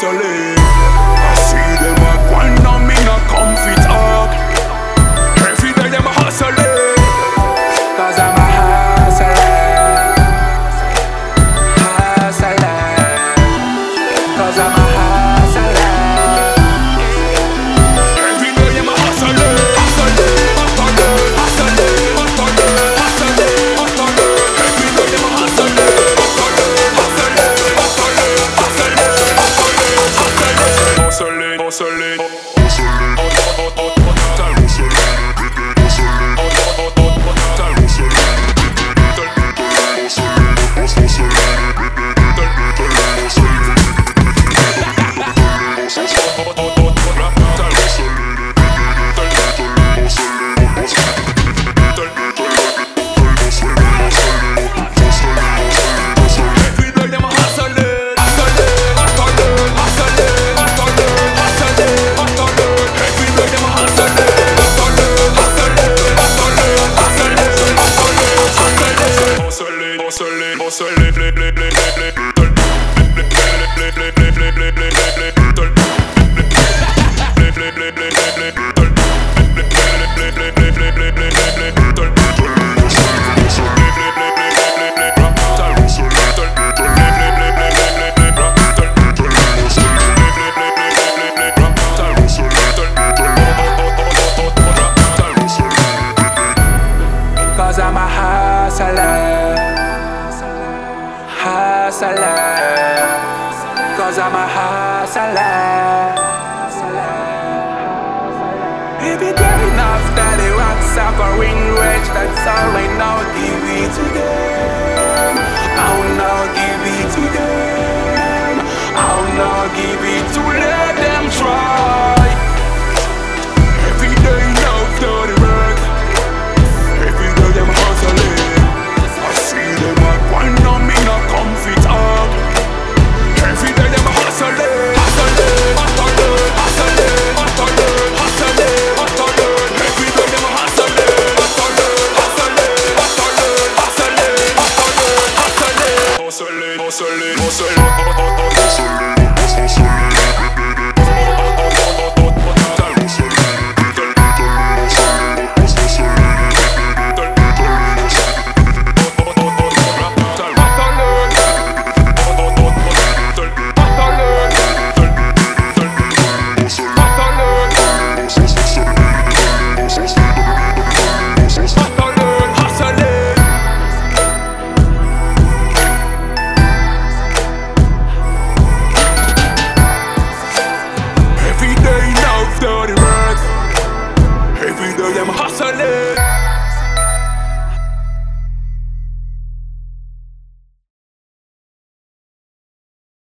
hustling. I see them a grind on me, not comfy talk. Every day them a hustling. Cause I'm a hustler. Hustler. Cause I'm a hustler. Every day them a hustling. Hustling, hustling, hustling, hustling, hustling, hustling. Every day them a hustling. Cause I'm a hustler. Hustler. Cause I'm a hustler. Every day after the rock suffering rich, that's all I now give it to them. I'll now give it to them. I'll now give it to let them try. Every day after the rock, every day them hustling. I see them a grind on me, not comfy talk. Every day them hustling, hustling, hustling, hustling, hustling, hustling, hustling. Every day them hustling, hustling, hustling, hustling, hustling, hustling, hustling, hustling, hustling, Every day them hustling.